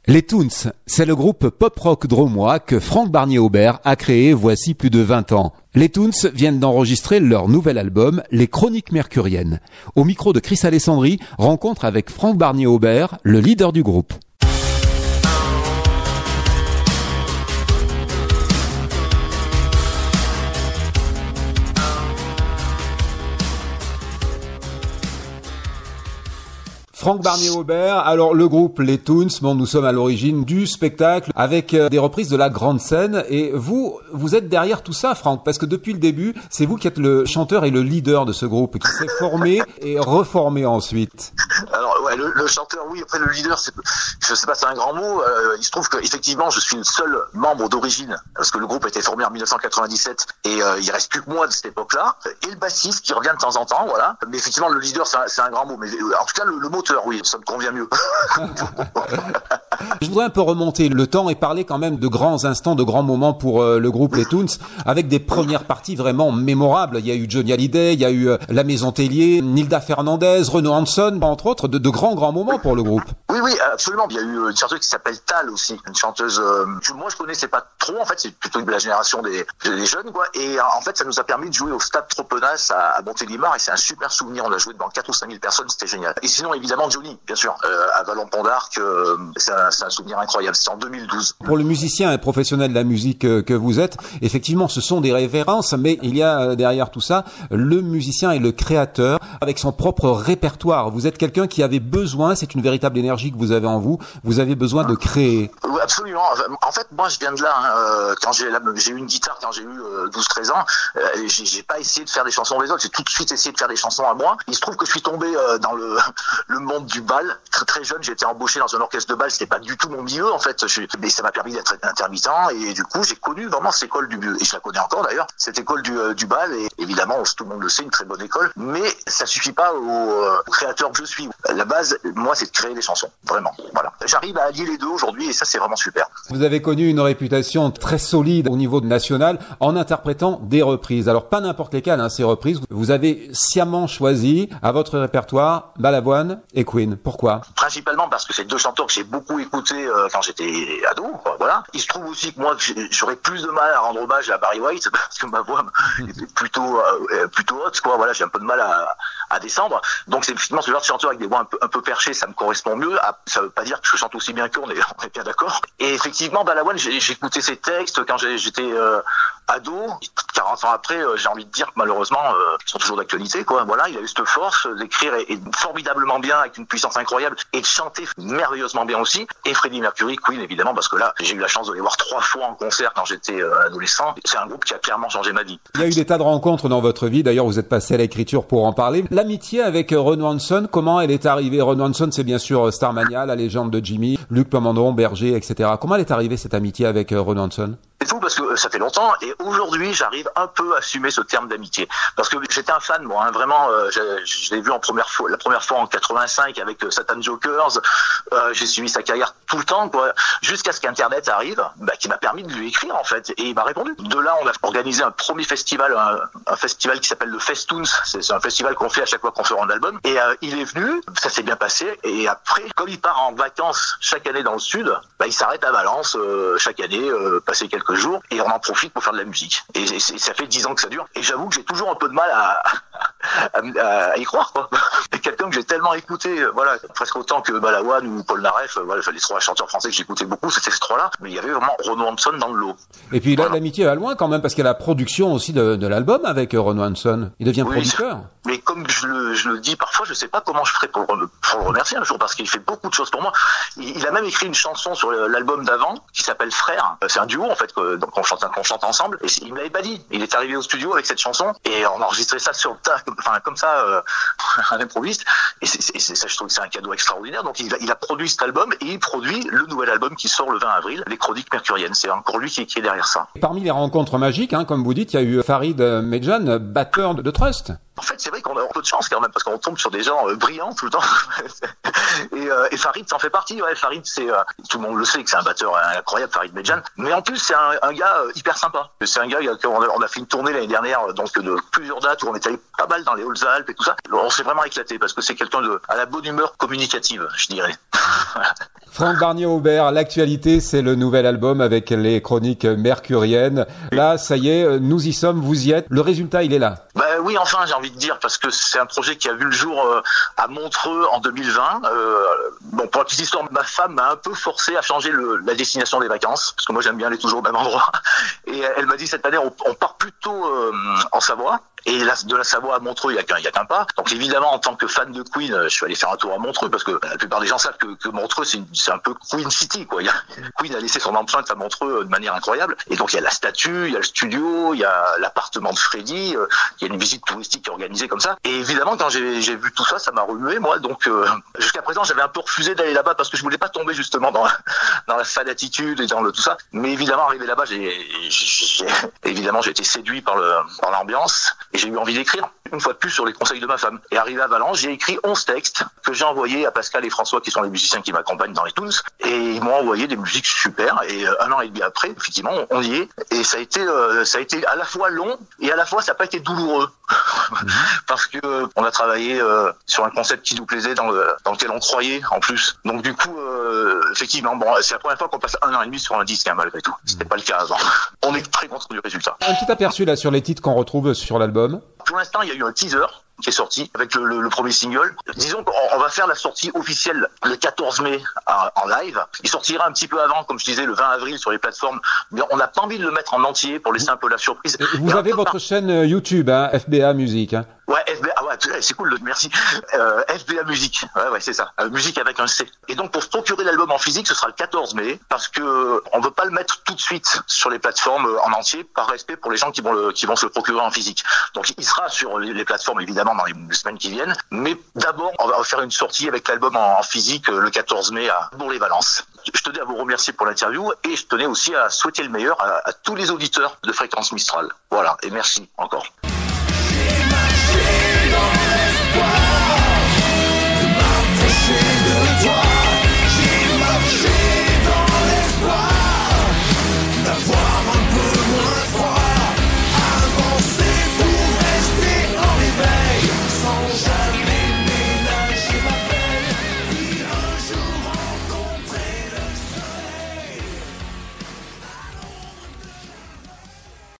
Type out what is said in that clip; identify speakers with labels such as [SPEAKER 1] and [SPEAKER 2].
[SPEAKER 1] Les Toons, c'est le groupe pop-rock drômois que Franck Barnier-Aubert a créé voici plus de 20 ans. Les Toons viennent d'enregistrer leur nouvel album, Les Chroniques Mercuriennes. Au micro de Chris Alessandri, rencontre avec Franck Barnier-Aubert, le leader du groupe. Franck Barnier-Aubert, alors le groupe Les Toons, nous sommes à l'origine du spectacle avec des reprises de la grande scène et vous êtes derrière tout ça, Franck, parce que depuis le début, c'est vous qui êtes le chanteur et le leader de ce groupe qui s'est formé et reformé ensuite.
[SPEAKER 2] Alors ouais, le chanteur, oui, après le leader, je sais pas, c'est un grand mot. Il se trouve que effectivement, je suis le seul membre d'origine parce que le groupe a été formé en 1997 et il reste plus que moi de cette époque-là et le bassiste qui revient de temps en temps, voilà. Mais effectivement, le leader, c'est un grand mot. Mais en tout cas, le moteur, oui, ça me convient mieux.
[SPEAKER 1] Je voudrais un peu remonter le temps et parler quand même de grands instants, de grands moments pour le groupe Les Toons, avec des premières parties vraiment mémorables. Il y a eu Johnny Hallyday, il y a eu La Maison Tellier, Nilda Fernandez, Renaud Hanson, entre autres, de grands grands moments pour le groupe.
[SPEAKER 2] Oui, absolument. Il y a eu une chanteuse qui s'appelle Tal aussi, une chanteuse moi je connaissais pas trop, en fait, c'est plutôt de la génération des jeunes, quoi. Et en fait, ça nous a permis de jouer au Stade Tropenas à Montélimar et c'est un super souvenir. On a joué devant 4 ou 5 000 personnes, c'était génial. Et sinon, évidemment, Johnny, bien sûr, à Vallon-Pont d'Arc, c'est un souvenir incroyable. C'était en 2012.
[SPEAKER 1] Pour le musicien et professionnel de la musique que vous êtes, effectivement, ce sont des références, mais il y a derrière tout ça le musicien et le créateur avec son propre répertoire. Vous êtes quelqu'un qui avait besoin, c'est une véritable énergie que vous avez en vous avez besoin de créer.
[SPEAKER 2] Oui, absolument. En fait, moi, je viens de là. Quand j'ai eu une guitare, quand j'ai eu 12-13 ans, j'ai pas essayé de faire des chansons des autres. J'ai tout de suite essayé de faire des chansons à moi. Il se trouve que je suis tombé dans le monde du bal. Très très jeune, j'ai été embauché dans un orchestre de bal. C'était pas du tout mon milieu, en fait. Mais ça m'a permis d'être intermittent. Et du coup, j'ai connu vraiment cette école et je la connais encore d'ailleurs, cette école du bal. Et évidemment, tout le monde le sait, une très bonne école. Mais ça suffit pas au créateur que je suis. La base, moi, c'est de créer des chansons. Vraiment. Voilà. J'arrive à allier les deux aujourd'hui et ça, c'est vraiment super.
[SPEAKER 1] Vous avez connu une réputation très solide au niveau national en interprétant des reprises. Alors, pas n'importe lesquelles, ces reprises. Vous avez sciemment choisi à votre répertoire Balavoine et Queen. Pourquoi ?
[SPEAKER 2] Principalement parce que c'est deux chanteurs que j'ai beaucoup écoutés quand j'étais ado. Voilà. Il se trouve aussi que moi, j'aurais plus de mal à rendre hommage à Barry White parce que ma voix est plutôt haute, quoi. Voilà, j'ai un peu de mal à descendre. Donc, c'est effectivement ce genre de chanteur avec des voix un peu perchées, ça me correspond mieux. Ça veut pas dire que je chante aussi bien qu'eux, on est bien d'accord. Et effectivement, Balavoine, j'écoutais ses textes quand j'étais ado. 40 ans après, j'ai envie de dire que malheureusement, ils sont toujours d'actualité, quoi. Voilà, il a eu cette force d'écrire et formidablement bien, avec une puissance incroyable, et de chanter merveilleusement bien aussi. Et Freddie Mercury, Queen, évidemment, parce que là, j'ai eu la chance de les voir 3 fois en concert quand j'étais adolescent. C'est un groupe qui a clairement changé ma vie.
[SPEAKER 1] Il y a eu des tas de rencontres dans votre vie. D'ailleurs, vous êtes passé à l'écriture pour en parler. L'amitié avec Renaud Hanson, comment elle est arrivée ? Renaud Hanson, c'est bien sûr Starmania, la légende de Jimmy, Luc Plamondon, Berger, etc. Comment elle est arrivée, cette amitié avec Renaud Hanson ?
[SPEAKER 2] C'est fou parce que ça fait longtemps et aujourd'hui j'arrive un peu à assumer ce terme d'amitié parce que j'étais un fan moi, vraiment je l'ai vu la première fois en 85 avec Satan Jokers, j'ai suivi sa carrière tout le temps, quoi, jusqu'à ce qu'Internet arrive, qui m'a permis de lui écrire en fait et il m'a répondu. De là on a organisé un premier festival, un festival qui s'appelle le Festoons, c'est un festival qu'on fait à chaque fois qu'on fait un album et il est venu, ça s'est bien passé et après comme il part en vacances chaque année dans le sud, il s'arrête à Valence chaque année, passer quelques jours et on en profite pour faire de la musique et ça fait 10 ans que ça dure et j'avoue que j'ai toujours un peu de mal à y croire, quoi. Et quelqu'un que j'ai tellement écouté, voilà, presque autant que Balavoine ou Paul Naref, voilà, les 3 chanteurs français que j'écoutais beaucoup, c'était ces 3-là, mais il y avait vraiment Renaud Hanson dans le lot.
[SPEAKER 1] Et puis là, voilà. L'amitié va loin quand même parce qu'il y a la production aussi de l'album avec Renaud Hanson. Il devient producteur.
[SPEAKER 2] Mais comme je le dis parfois, je sais pas comment je ferai pour le remercier un jour parce qu'il fait beaucoup de choses pour moi. Il a même écrit une chanson sur l'album d'avant qui s'appelle Frère. C'est un duo en fait qu'on chante ensemble et il me l'avait pas dit. Il est arrivé au studio avec cette chanson et on a enregistré ça sur le tas, comme ça, un improviste. Et ça, je trouve que c'est un cadeau extraordinaire. Donc il a produit cet album et il produit le nouvel album qui sort le 20 avril, Les Chroniques Mercuriennes. C'est encore lui qui est derrière ça.
[SPEAKER 1] Parmi les rencontres magiques, comme vous dites, il y a eu Farid Medjan, batteur de Trust.
[SPEAKER 2] En fait, c'est vrai qu'on a peu de chance quand même, parce qu'on tombe sur des gens brillants tout le temps. Et Farid s'en fait partie. Ouais, Farid, tout le monde le sait que c'est un batteur incroyable, Farid Medjan. Mais en plus, c'est un gars hyper sympa. C'est un gars on a fait une tournée l'année dernière, donc de plusieurs dates où on est allé pas mal dans les Hautes-Alpes et tout ça. On s'est vraiment éclaté parce que c'est quelqu'un à la bonne humeur communicative, je dirais.
[SPEAKER 1] Franck Barnier-Aubert, l'actualité, c'est le nouvel album avec les chroniques mercuriennes. Là, ça y est, nous y sommes, vous y êtes. Le résultat, il est là.
[SPEAKER 2] Oui, enfin, j'ai envie de dire, parce que c'est un projet qui a vu le jour à Montreux en 2020. Pour la petite histoire, ma femme m'a un peu forcé à changer la destination des vacances, parce que moi j'aime bien aller toujours au même endroit. Et elle m'a dit cette année, on part plutôt en Savoie. Et de la Savoie à Montreux, il y a qu'un pas. Donc évidemment, en tant que fan de Queen, je suis allé faire un tour à Montreux parce que la plupart des gens savent que Montreux, c'est un peu Queen City, quoi. Queen a laissé son empreinte à Montreux de manière incroyable. Et donc il y a la statue, il y a le studio, il y a l'appartement de Freddie, il y a une visite touristique qui est organisée comme ça. Et évidemment, quand j'ai vu tout ça, ça m'a remué, moi. Donc jusqu'à présent, j'avais un peu refusé d'aller là-bas parce que je voulais pas tomber justement dans la fade attitude et dans tout ça. Mais évidemment, arrivé là-bas, j'ai été séduit par l'ambiance. Et j'ai eu envie d'écrire, une fois de plus, sur les conseils de ma femme. Et arrivé à Valence, j'ai écrit 11 textes que j'ai envoyés à Pascal et François, qui sont les musiciens qui m'accompagnent dans les Toons. Et ils m'ont envoyé des musiques super. Et un an et demi après, effectivement, on y est. Et ça a été à la fois long et à la fois ça n'a pas été douloureux. Parce que on a travaillé sur un concept qui nous plaisait, dans lequel on croyait en plus. Donc du coup, effectivement, c'est la première fois qu'on passe un an et demi sur un disque, malgré tout. C'était pas le cas avant. On est très content du résultat.
[SPEAKER 1] Un petit aperçu là sur les titres qu'on retrouve sur l'album.
[SPEAKER 2] Pour l'instant, il y a eu un teaser qui est sorti avec le premier single. Disons qu'on va faire la sortie officielle le 14 mai en live. Il sortira un petit peu avant, comme je disais, le 20 avril sur les plateformes. Mais on n'a pas envie de le mettre en entier pour laisser un peu la surprise.
[SPEAKER 1] Vous avez votre chaîne YouTube, FBA Musique.
[SPEAKER 2] Ouais, FBA, c'est cool, merci. FBA Musique, ouais, c'est ça. Musique avec un C. Et donc, pour se procurer l'album en physique, ce sera le 14 mai, parce que on veut pas le mettre tout de suite sur les plateformes en entier, par respect pour les gens qui vont se le procurer en physique. Donc, il sera sur les plateformes, évidemment, dans les semaines qui viennent. Mais d'abord, on va faire une sortie avec l'album en physique le 14 mai à Bourg-les-Valences. Je tenais à vous remercier pour l'interview et je tenais aussi à souhaiter le meilleur à tous les auditeurs de Fréquence Mistral. Voilà, et merci encore.